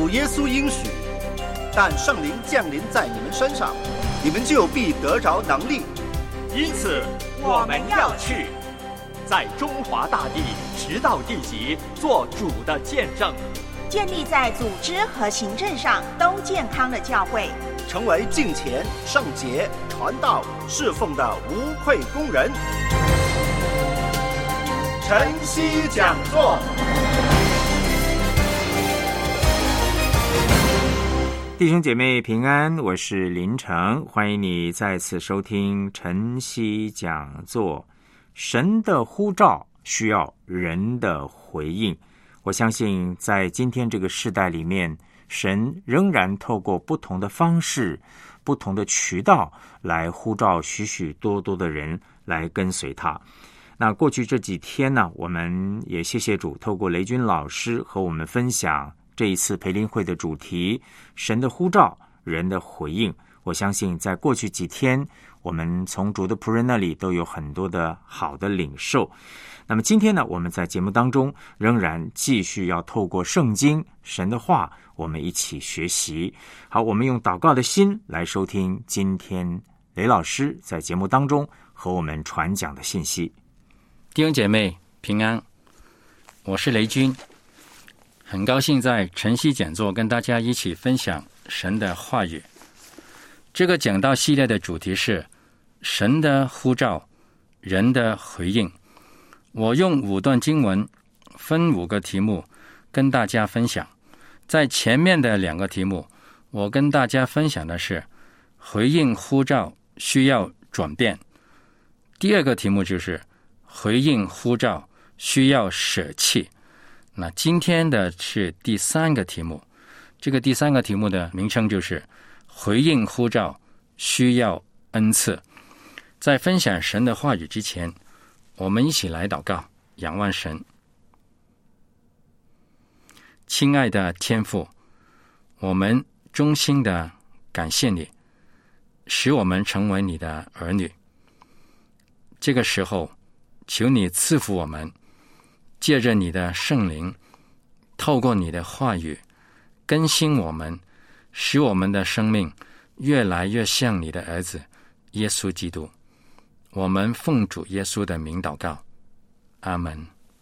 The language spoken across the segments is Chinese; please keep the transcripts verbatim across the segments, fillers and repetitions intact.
主耶稣应许，但圣灵降临在你们身上，你们就必得着能力。 因此我们要去，在中华大地直到地极做主的见证， 建立在组织和行政上都健康的教会， 成为敬虔、圣洁、传道、侍奉的无愧工人。晨曦讲座。 弟兄姐妹平安，我是林成，欢迎你再次收听晨曦讲座。神的呼召需要人的回应。我相信在今天这个世代里面，神仍然透过不同的方式、不同的渠道来呼召许许多多的人来跟随他。那过去这几天呢，我们也谢谢主，透过雷军老师和我们分享这一次培灵会的主题，神的呼召，人的回应。我相信在过去几天，我们从主的仆人那里都有很多的好的领受。那么今天呢，我们在节目当中仍然继续要透过圣经神的话，我们一起学习。好，我们用祷告的心来收听今天雷老师在节目当中和我们传讲的信息。 弟兄姐妹平安，我是雷军，很高兴在晨曦讲座跟大家一起分享神的话语。这个讲道系列的主题是神的呼召，人的回应。我用五段经文分五个题目跟大家分享。在前面的两个题目，我跟大家分享的是回应呼召需要转变。第二个题目就是回应呼召需要舍弃。那今天的是第三个题目，这个第三个题目的名称就是回应呼召需要恩赐。在分享神的话语之前，我们一起来祷告，仰望神。亲爱的天父，我们衷心的感谢你，使我们成为你的儿女。这个时候，求你赐福我们，借着你的圣灵，透过你的话语更新我们，使我们的生命越来越像你的儿子耶稣基督。我们奉主耶稣的名祷告，阿们。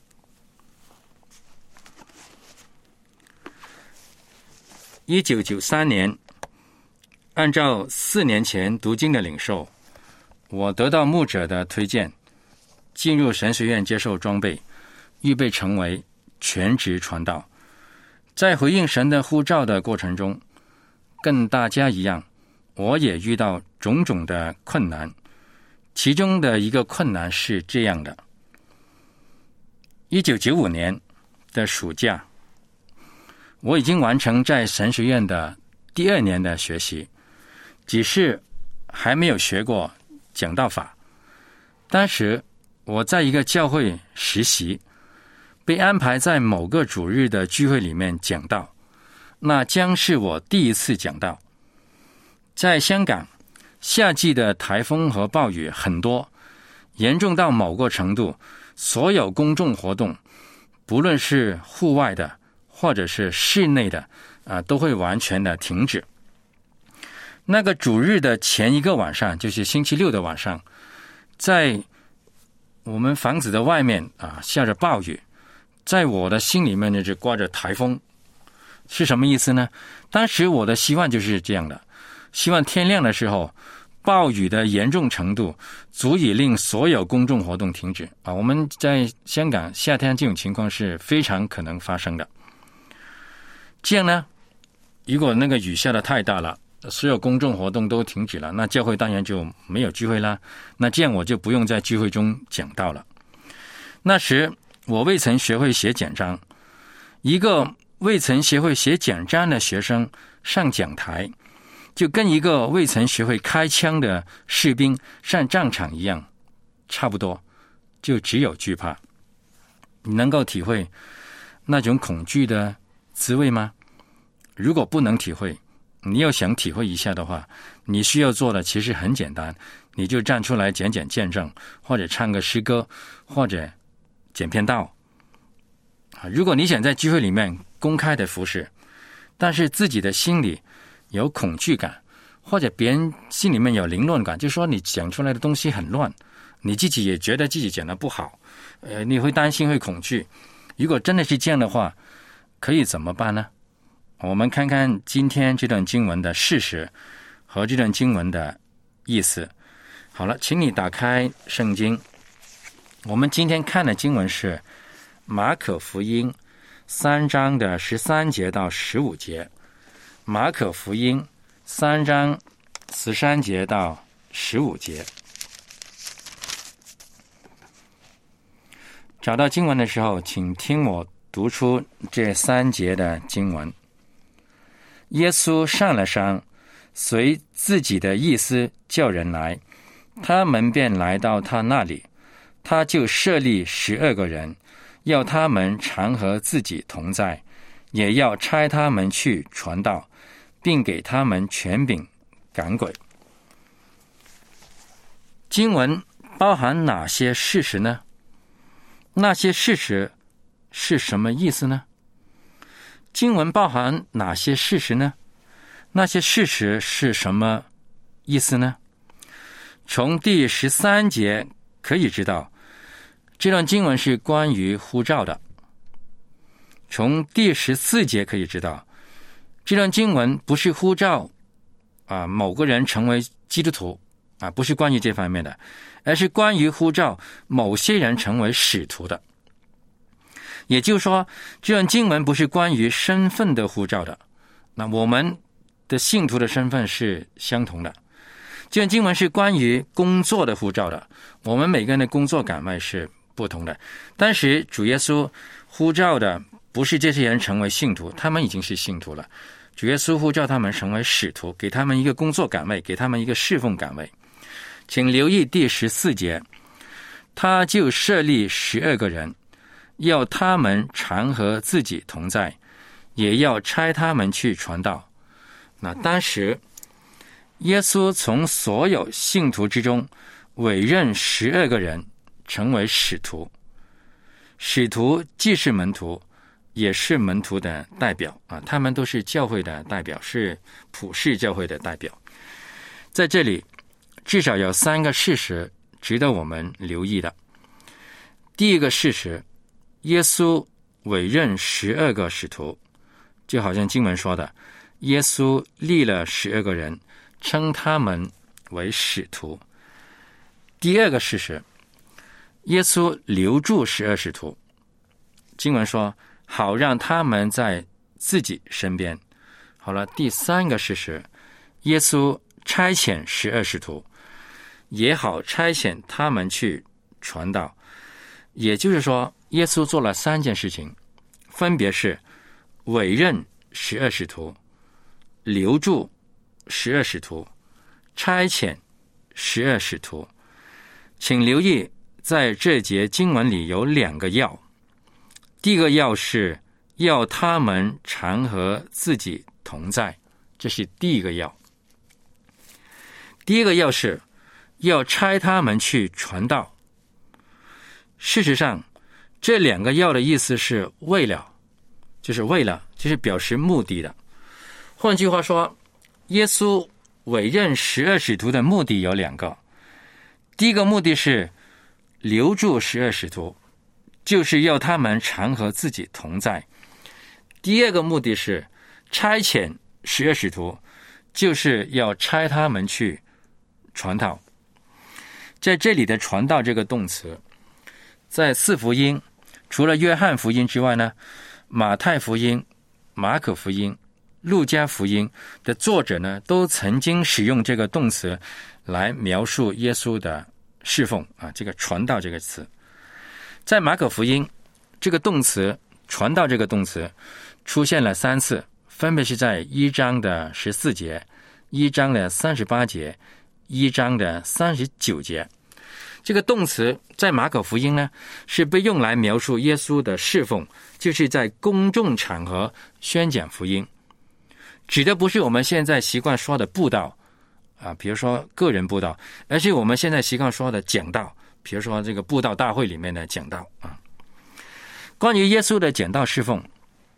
一九九三年，按照四年前读经的领受，我得到牧者的推荐，进入神学院接受装备，预备成为全职传道。在回应神的呼召的过程中，跟大家一样，我也遇到种种的困难。其中的一个困难是这样的：一九九五年的暑假，我已经完成在神学院的第二年的学习，只是还没有学过讲道法。当时我在一个教会实习，被安排在某个主日的聚会里面讲道，那将是我第一次讲道。在香港，夏季的台风和暴雨很多，严重到某个程度，所有公众活动，不论是户外的或者是室内的，啊，都会完全的停止。那个主日的前一个晚上，就是星期六的晚上，在我们房子的外面啊，下着暴雨，在我的心里面呢就刮着台风。是什么意思呢？当时我的希望就是这样的，希望天亮的时候，暴雨的严重程度足以令所有公众活动停止啊！我们在香港夏天这种情况是非常可能发生的。这样呢，如果那个雨下得太大了，所有公众活动都停止了，那教会当然就没有聚会啦。那这样我就不用在聚会中讲道了。那时我未曾学会写简章，一个未曾学会写简章的学生上讲台，就跟一个未曾学会开枪的士兵上战场一样，差不多，就只有惧怕。你能够体会那种恐惧的滋味吗？如果不能体会，你要想体会一下的话，你需要做的其实很简单，你就站出来讲讲见证，或者唱个诗歌，或者讲篇道。如果你想在聚会里面公开的服事， 但是自己的心里有恐惧感，或者别人心里面有凌乱感，就是说你讲出来的东西很乱，你自己也觉得自己讲得不好，呃，你会担心会恐惧。如果真的是这样的话，可以怎么办呢？我们看看今天这段经文的事实和这段经文的意思。好了，请你打开圣经，我们今天看的经文是马可福音三章的十三节到十五节。马可福音三章十三节到十五节。找到经文的时候，请听我读出这三节的经文。耶稣上了山，随自己的意思叫人来，他们便来到他那里，他就设立十二个人，要他们常和自己同在，也要差他们去传道，并给他们权柄赶鬼。经文包含哪些事实呢？那些事实是什么意思呢？经文包含哪些事实呢？那些事实是什么意思呢？从第十三节可以知道，这段经文是关于呼召的。从第十四节可以知道，这段经文不是呼召啊某个人成为基督徒啊，不是关于这方面的，而是关于呼召某些人成为使徒的。也就是说，这段经文不是关于身份的呼召的。那我们的信徒的身份是相同的。这段经文是关于工作的呼召的，我们每个人的工作岗位是不同的。但是主耶稣呼召的不是这些人成为信徒，他们已经是信徒了。主耶稣呼召他们成为使徒，给他们一个工作岗位，给他们一个侍奉岗位。请留意第十四节，他就设立十二个人，要他们常和自己同在，也要差他们去传道。那当时耶稣从所有信徒之中委任十二个人成为使徒。使徒既是门徒，也是门徒的代表啊，他们都是教会的代表，是普世教会的代表。在这里至少有三个事实值得我们留意的。第一个事实，耶稣委任十二个使徒，就好像经文说的，耶稣立了十二个人，称他们为使徒。第二个事实，耶稣留住十二使徒，经文说好让他们在自己身边。好了，第三个事实，耶稣差遣十二使徒，也好差遣他们去传道。也就是说，耶稣做了三件事情，分别是委任十二使徒，留住十二使徒，差遣十二使徒。请留意，在这节经文里有两个要。第一个要是要他们常和自己同在，这是第一个要。第一个要是要差他们去传道。事实上，这两个要的意思是为了，就是为了，就是表示目的的。换句话说，耶稣委任十二使徒的目的有两个。第一个目的是留住十二使徒，就是要他们常和自己同在。第二个目的是差遣十二使徒，就是要差他们去传道。在这里的传道这个动词，在四福音除了约翰福音之外呢，马太福音、马可福音、路加福音的作者呢，都曾经使用这个动词来描述耶稣的侍奉啊，这个传道这个词。在马可福音，这个动词传道这个动词出现了三次，分别是在一章的十四节、一章的三十八节、一章的三十九节。这个动词在马可福音呢，是被用来描述耶稣的侍奉，就是在公众场合宣讲福音，指的不是我们现在习惯说的布道啊，比如说个人布道，而是我们现在习惯说的讲道，比如说这个布道大会里面的讲道啊。关于耶稣的讲道侍奉，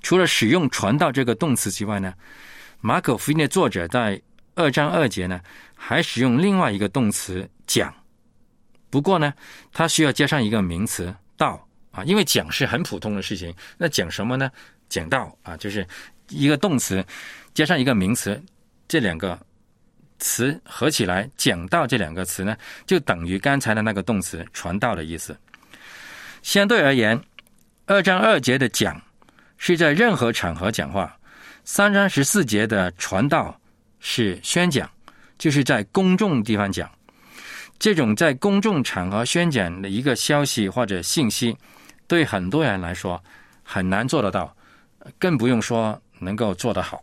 除了使用传道这个动词之外呢，马可福音的作者在二章二节呢，还使用另外一个动词讲。不过呢，他需要加上一个名词道啊，因为讲是很普通的事情，那讲什么呢？讲道啊，就是一个动词加上一个名词，这两个词合起来，讲道这两个词呢，就等于刚才的那个动词传道的意思。相对而言，二章二节的讲是在任何场合讲话，三章十四节的传道是宣讲，就是在公众地方讲。这种在公众场合宣讲的一个消息或者信息，对很多人来说很难做得到，更不用说能够做得好。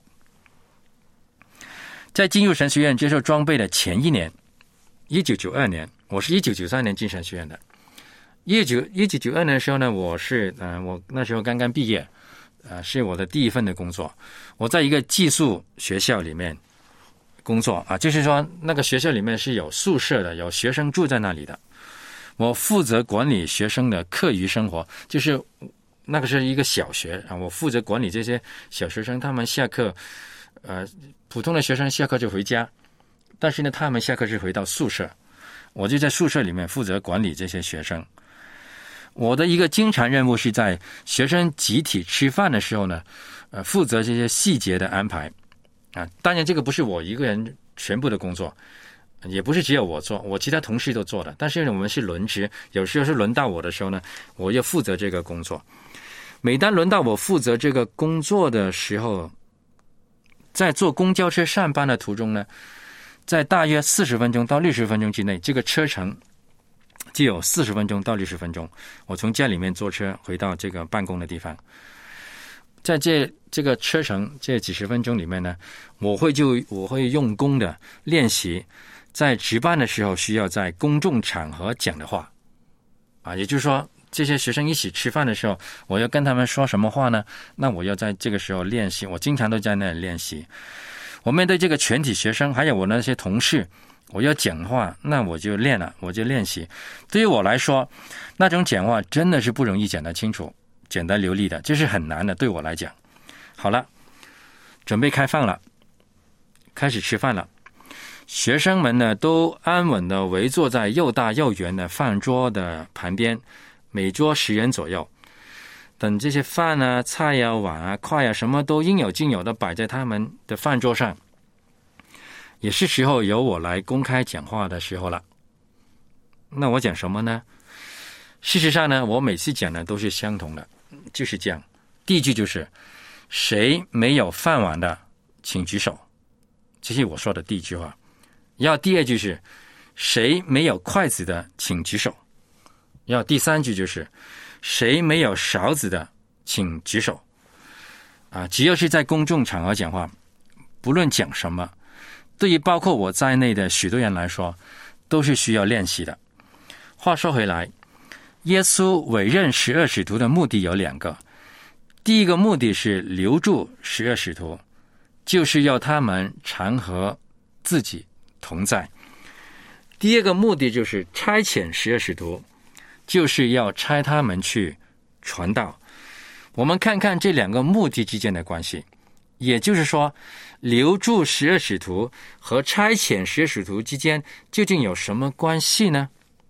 在进入神学院接受装备的前一年，一九九二年，我是一九九三年进神学院的。一九一九九二年的时候呢，我是呃，我那时候刚刚毕业，呃，是我的第一份的工作。我在一个寄宿学校里面工作啊，就是说那个学校里面是有宿舍的，有学生住在那里的。我负责管理学生的课余生活，就是那个是一个小学啊，我负责管理这些小学生，他们下课，呃，普通的学生下课就回家，但是呢，他们下课是回到宿舍，我就在宿舍里面负责管理这些学生。我的一个经常任务是在学生集体吃饭的时候呢，呃，负责这些细节的安排啊。当然，这个不是我一个人全部的工作，也不是只有我做，我其他同事都做的。但是我们是轮值，有时候是轮到我的时候呢，我要负责这个工作。每当轮到我负责这个工作的时候，在坐公交车上班的途中呢，在大约四十分钟到六十分钟之内，这个车程就有四十分钟到六十分钟，我从家里面坐车回到这个办公的地方。在这这个车程这几十分钟里面呢，我会就我会用功的练习在值班的时候需要在公众场合讲的话啊，也就是说这些学生一起吃饭的时候，我要跟他们说什么话呢？那我要在这个时候练习，我经常都在那里练习。我面对这个全体学生，还有我那些同事，我要讲话，那我就练了，我就练习。对于我来说，那种讲话真的是不容易讲得清楚、简单流利的，这是很难的，对我来讲。好了，准备开饭了，开始吃饭了。学生们呢，都安稳地围坐在又大又圆的饭桌的旁边，每桌十人左右。等这些饭啊、菜啊、碗啊、筷啊，什么都应有尽有的摆在他们的饭桌上。也是时候由我来公开讲话的时候了。那我讲什么呢？事实上呢，我每次讲的都是相同的，就是这样。第一句就是谁没有饭碗的请举手，这是我说的第一句话。要第二句是谁没有筷子的请举手，要第三句就是谁没有勺子的请举手。啊，只要是在公众场合讲话，不论讲什么，对于包括我在内的许多人来说，都是需要练习的。话说回来，耶稣委任十二使徒的目的有两个。第一个目的是留住十二使徒，就是要他们常和自己同在。第二个目的就是差遣十二使徒，就是要差他们去传道。我们看看这两个目的之间的关系，也就是说，留住十二使徒和差遣十二使徒之间究竟有什么关系呢？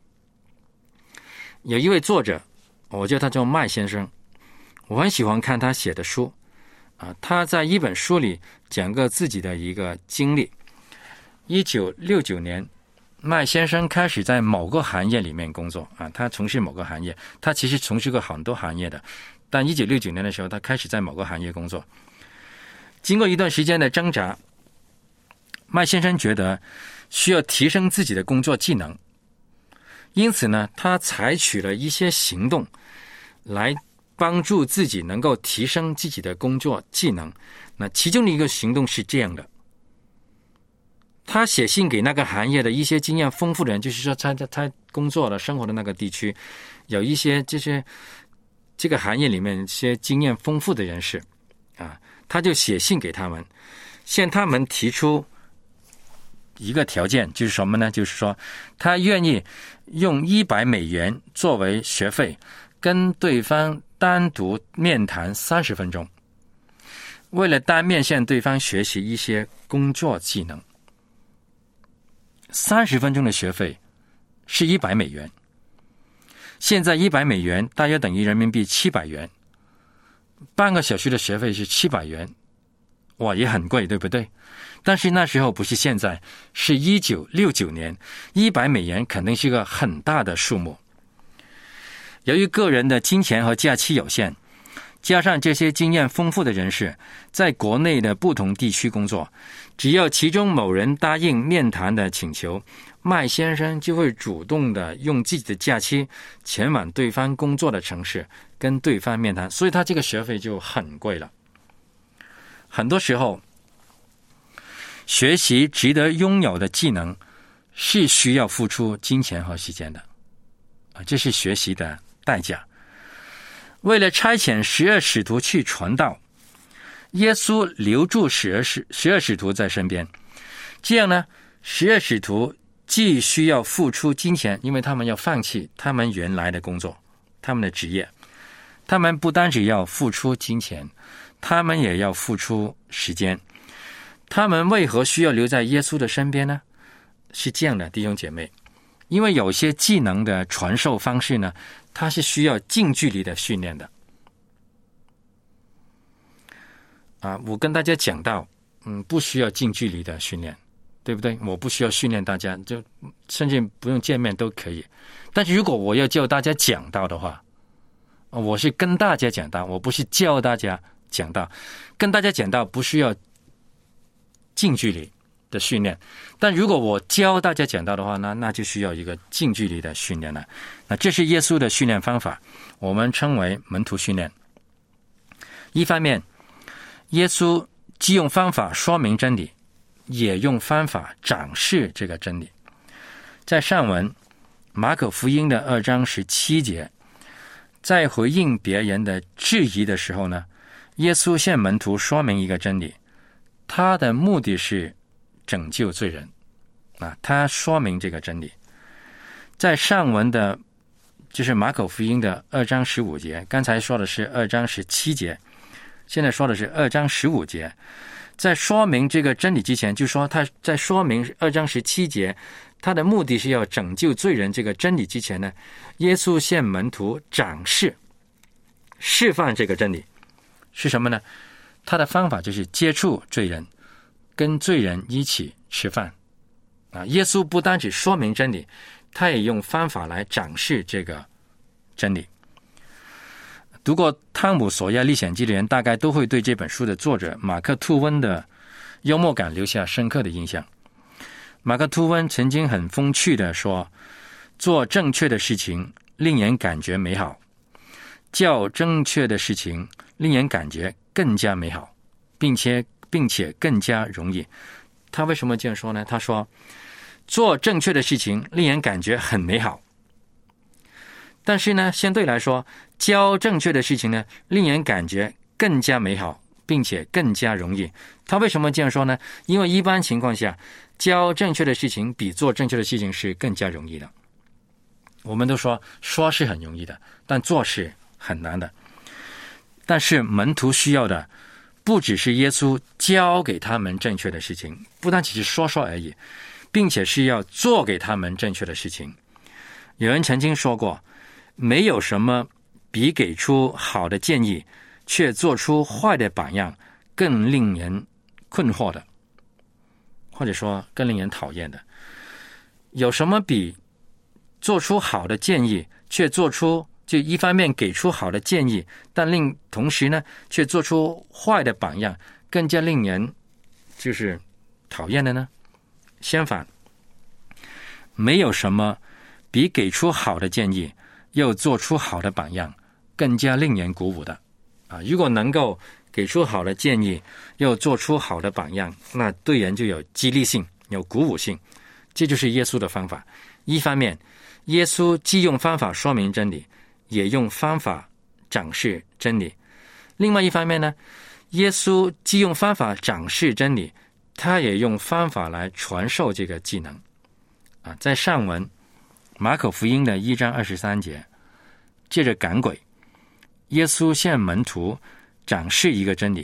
有一位作者，我叫他叫麦先生，我很喜欢看他写的书啊。他在一本书里讲过自己的一个经历。一九六九年，麦先生开始在某个行业里面工作啊，他从事某个行业，他其实从事过很多行业的，但一九六九年的时候，他开始在某个行业工作。经过一段时间的挣扎，麦先生觉得需要提升自己的工作技能，因此呢，他采取了一些行动来帮助自己能够提升自己的工作技能。那其中的一个行动是这样的，他写信给那个行业的一些经验丰富的人，就是说他他工作的生活的那个地区有一些这些这个行业里面一些经验丰富的人士啊，他就写信给他们，向他们提出一个条件，就是什么呢？就是说他愿意用一百美元作为学费，跟对方单独面谈三十分钟为了单面向对方学习一些工作技能。三十分钟的学费是一百美元，现在一百美元大约等于人民币七百元，半个小时的学费是七百元，哇，也很贵，对不对？但是那时候不是现在，是一九六九年，一百美元肯定是一个很大的数目。由于个人的金钱和假期有限，加上这些经验丰富的人士在国内的不同地区工作，只要其中某人答应面谈的请求，麦先生就会主动的用自己的假期前往对方工作的城市跟对方面谈，所以他这个学费就很贵了。很多时候学习值得拥有的技能是需要付出金钱和时间的，这是学习的代价。为了差遣十二使徒去传道，耶稣留住十二使十二使徒在身边，这样呢，十二使徒既需要付出金钱，因为他们要放弃他们原来的工作，他们的职业，他们不单只要付出金钱，他们也要付出时间。他们为何需要留在耶稣的身边呢？是这样的，弟兄姐妹，因为有些技能的传授方式呢，它是需要近距离的训练的。啊，我跟大家讲到，嗯，不需要近距离的训练，对不对？我不需要训练大家，就甚至不用见面都可以。但是如果我要教大家讲道的话，我是跟大家讲道，我不是教大家讲道。跟大家讲道不需要近距离的训练，但如果我教大家讲道的话呢，那就需要一个近距离的训练了。那这是耶稣的训练方法，我们称为门徒训练。一方面，耶稣既用方法说明真理，也用方法展示这个真理。在上文马可福音的二章十七节，在回应别人的质疑的时候呢，耶稣向门徒说明一个真理，他的目的是拯救罪人啊，他说明这个真理。在上文的就是马可福音的二章十五节，刚才说的是二章十七节，现在说的是二章十五节。在说明这个真理之前，就说他在说明二章十七节他的目的是要拯救罪人这个真理之前呢，耶稣向门徒展示示范这个真理是什么呢？他的方法就是接触罪人，跟罪人一起吃饭啊！耶稣不单只说明真理，他也用方法来展示这个真理。读过《汤姆·索亚历险记》的人，大概都会对这本书的作者马克·吐温的幽默感留下深刻的印象。马克·吐温曾经很风趣地说，做正确的事情令人感觉美好，较正确的事情令人感觉更加美好，并且并且更加容易。他为什么这样说呢？他说，做正确的事情令人感觉很美好，但是呢，相对来说，教正确的事情呢，令人感觉更加美好，并且更加容易。他为什么这样说呢？因为一般情况下，教正确的事情比做正确的事情是更加容易的。我们都说说是很容易的，但做是很难的。但是门徒需要的不只是耶稣教给他们正确的事情，不单只是说说而已，并且是要做给他们正确的事情。有人曾经说过，没有什么比给出好的建议却做出坏的榜样更令人困惑的，或者说更令人讨厌的。有什么比做出好的建议却做出就一方面给出好的建议，但另同时呢却做出坏的榜样更加令人就是讨厌的呢？相反，没有什么比给出好的建议又做出好的榜样更加令人鼓舞的啊！如果能够给出好的建议又做出好的榜样，那对人就有激励性，有鼓舞性。这就是耶稣的方法。一方面，耶稣既用方法说明真理，也用方法展示真理。另外一方面呢，耶稣既用方法展示真理，他也用方法来传授这个技能啊。在上文马可福音的一章二十三节，借着赶鬼，耶稣向门徒展示一个真理，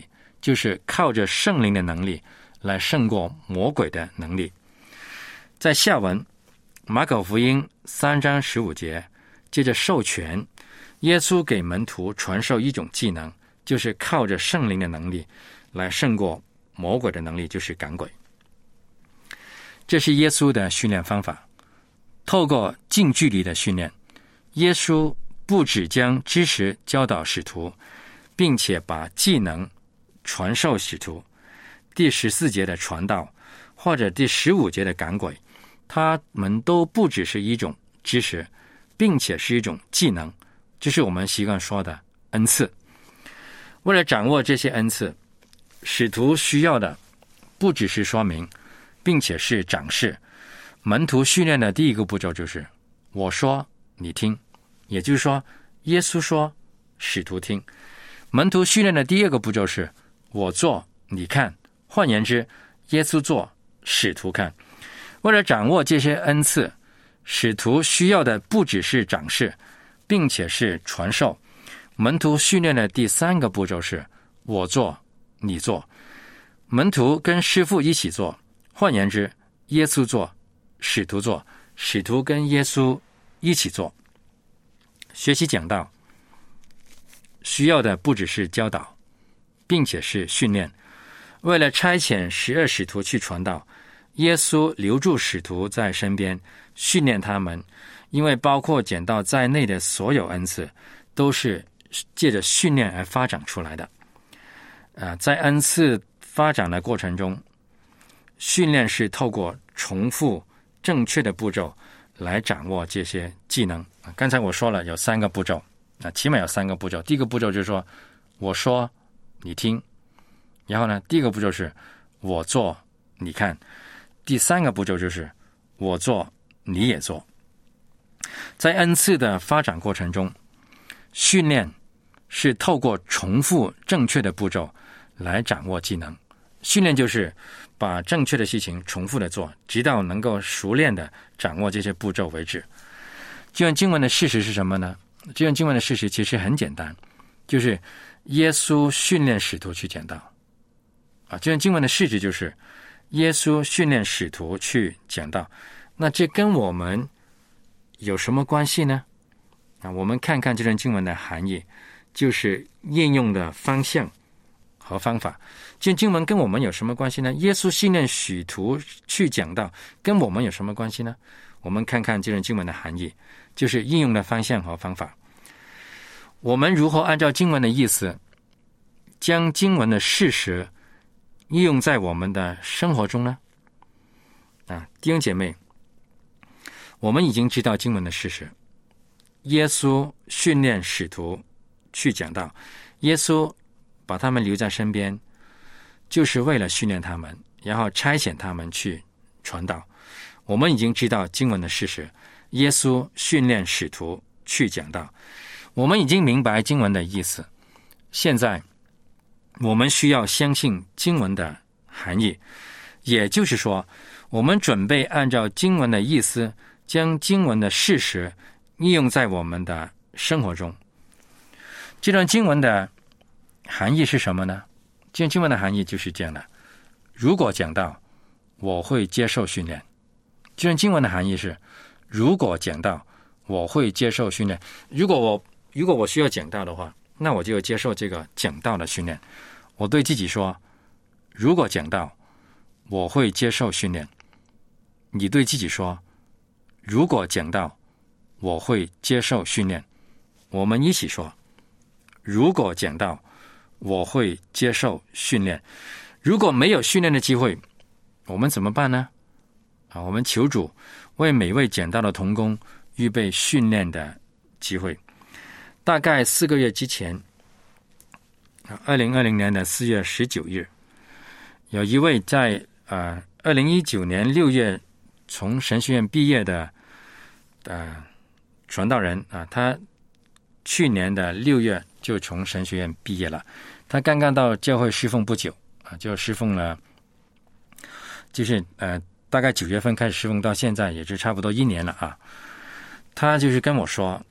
就是靠着圣灵的能力来胜过魔鬼的能力。在下文马可福音三章十五节，接着授权耶稣给门徒传授一种技能，就是靠着圣灵的能力来胜过魔鬼的能力，就是赶鬼。这是耶稣的训练方法。透过近距离的训练，耶稣不只将知识教导使徒，并且把技能传授使徒。第十四节的传道，或者第十五节的赶鬼，他们都不只是一种知识，并且是一种技能，就是我们习惯说的恩赐。为了掌握这些恩赐，使徒需要的不只是说明，并且是展示。门徒训练的第一个步骤就是我说你听，也就是说耶稣说使徒听。门徒训练的第二个步骤是我做你看，换言之耶稣做使徒看。为了掌握这些恩赐，使徒需要的不只是展示，并且是传授。门徒训练的第三个步骤是我做你做。门徒跟师父一起做，换言之耶稣做使徒做，使徒跟耶稣一起做。学习讲道需要的不只是教导，并且是训练。为了差遣十二使徒去传道，耶稣留住使徒在身边，训练他们，因为包括讲道在内的所有恩赐都是借着训练而发展出来的。呃，在恩赐发展的过程中，训练是透过重复正确的步骤来掌握这些技能。刚才我说了有三个步骤，啊，起码有三个步骤。第一个步骤就是说我说你听，然后呢第一个步骤是我做你看，第三个步骤就是我做你也做。在恩赐的发展过程中，训练是透过重复正确的步骤来掌握技能。训练就是把正确的事情重复的做，直到能够熟练的掌握这些步骤为止。这段经文的事实是什么呢？这段经文的事实其实很简单，就是耶稣训练使徒去讲道。啊，这段经文的事实就是耶稣训练使徒去讲道。那这跟我们有什么关系呢？啊，我们看看这段经文的含义，就是应用的方向和方法。这段经文跟我们有什么关系呢？耶稣训练使徒去讲道，跟我们有什么关系呢？我们看看这段经文的含义，就是应用的方向和方法。我们如何按照经文的意思，将经文的事实应用在我们的生活中呢？啊，弟兄姐妹，我们已经知道经文的事实。耶稣训练使徒去讲道，耶稣把他们留在身边，就是为了训练他们，然后差遣他们去传道。我们已经知道经文的事实，耶稣训练使徒去讲道，我们已经明白经文的意思。现在我们需要相信经文的含义，也就是说，我们准备按照经文的意思，将经文的事实应用在我们的生活中。这段经文的含义是什么呢？这段经文的含义就是这样的：如果讲道，我会接受训练。这段经文的含义是：如果讲道，我会接受训练。如果我如果我需要讲道的话，那我就接受这个讲道的训练。我对自己说：如果讲道，我会接受训练。你对自己说：如果讲道，我会接受训练。我们一起说：如果讲道，我会接受训练。如果没有训练的机会，我们怎么办呢？啊，我们求主为每位讲道的同工预备训练的机会。大概四个月之前，二零二零年的四月十九日，有一位在呃二零一九年六月从神学院毕业的呃传道人啊，他去年的六月就从神学院毕业了。他刚刚到教会侍奉不久啊，就侍奉了，就是呃大概九月份开始侍奉到现在，也就差不多一年了啊。他就是跟我说，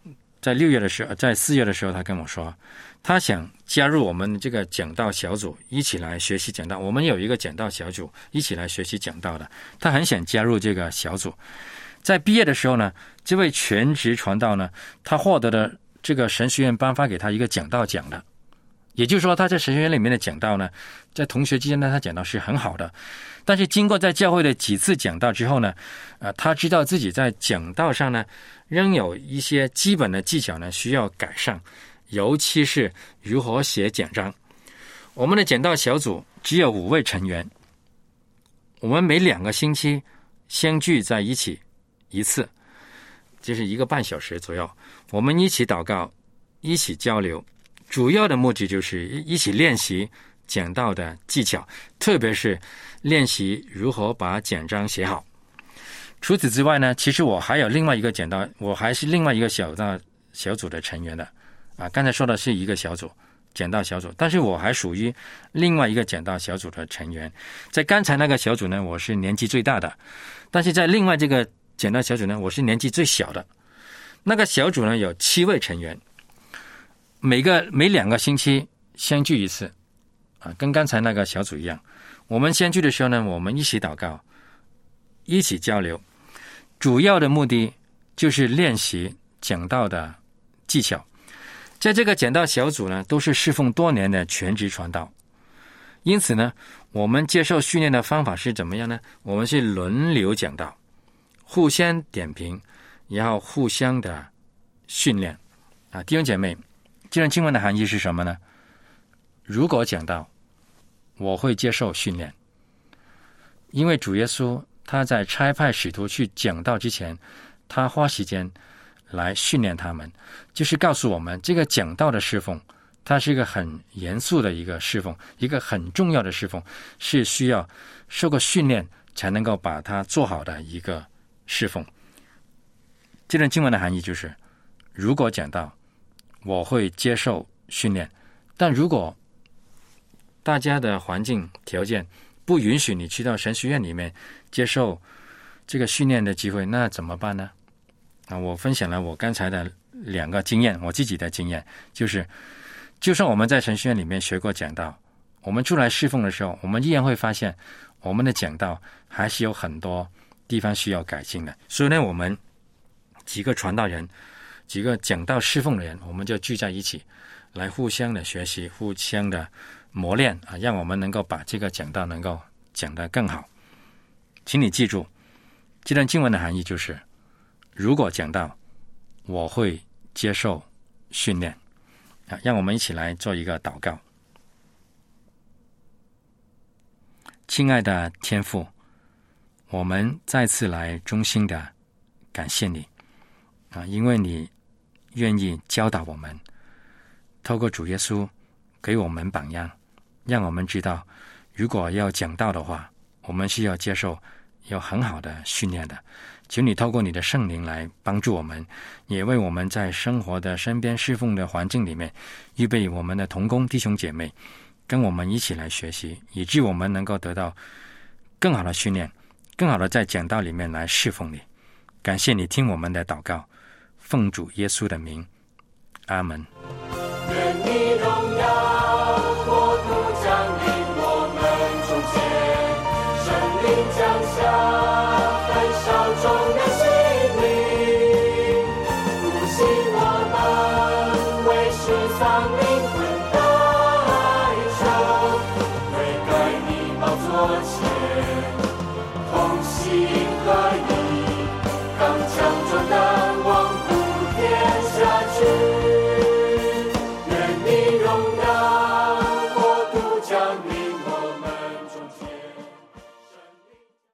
在六月的时候，在四月的时候，他跟我说，他想加入我们这个讲道小组，一起来学习讲道。我们有一个讲道小组，一起来学习讲道的。他很想加入这个小组。在毕业的时候呢，这位全职传道呢，他获得了这个神学院颁发给他一个讲道奖的。也就是说，他在神学院里面的讲道呢，在同学之间呢，他讲道是很好的。但是经过在教会的几次讲道之后呢，呃，他知道自己在讲道上呢，仍有一些基本的技巧呢需要改善，尤其是如何写讲章。我们的讲道小组只有五位成员，我们每两个星期相聚在一起一次，就是一个半小时左右，我们一起祷告，一起交流。主要的目的就是一起练习讲道的技巧，特别是练习如何把讲章写好。除此之外呢，其实我还有另外一个讲道，我还是另外一个小道小组的成员的啊。刚才说的是一个小组讲道小组，但是我还属于另外一个讲道小组的成员。在刚才那个小组呢，我是年纪最大的，但是在另外这个讲道小组呢，我是年纪最小的。那个小组呢有七位成员。每个每两个星期相聚一次啊，跟刚才那个小组一样。我们相聚的时候呢，我们一起祷告，一起交流，主要的目的就是练习讲道的技巧。在这个讲道小组呢，都是侍奉多年的全职传道，因此呢，我们接受训练的方法是怎么样呢？我们是轮流讲道，互相点评，然后互相的训练啊，弟兄姐妹。这段经文的含义是什么呢？如果讲道，我会接受训练，因为主耶稣他在差派使徒去讲道之前，他花时间来训练他们，就是告诉我们这个讲道的侍奉，它是一个很严肃的一个侍奉，一个很重要的侍奉，是需要受过训练才能够把它做好的一个侍奉。这段经文的含义就是，如果讲道，我会接受训练，但如果大家的环境条件不允许你去到神学院里面接受这个训练的机会，那怎么办呢？啊，我分享了我刚才的两个经验，我自己的经验就是，就算我们在神学院里面学过讲道，我们出来侍奉的时候，我们依然会发现我们的讲道还是有很多地方需要改进的。所以呢，我们几个传道人，几个讲道侍奉的人，我们就聚在一起，来互相的学习，互相的磨练啊，让我们能够把这个讲道能够讲得更好。请你记住，这段经文的含义就是，如果讲道，我会接受训练啊。让我们一起来做一个祷告。亲爱的天父，我们再次来衷心的感谢你啊，因为你愿意教导我们，透过主耶稣给我们榜样，让我们知道，如果要讲道的话，我们是要接受有很好的训练的。求你透过你的圣灵来帮助我们，也为我们在生活的身边侍奉的环境里面预备我们的同工弟兄姐妹，跟我们一起来学习，以致我们能够得到更好的训练，更好的在讲道里面来侍奉你。感谢你听我们的祷告，奉主耶稣的名，阿们。 愿你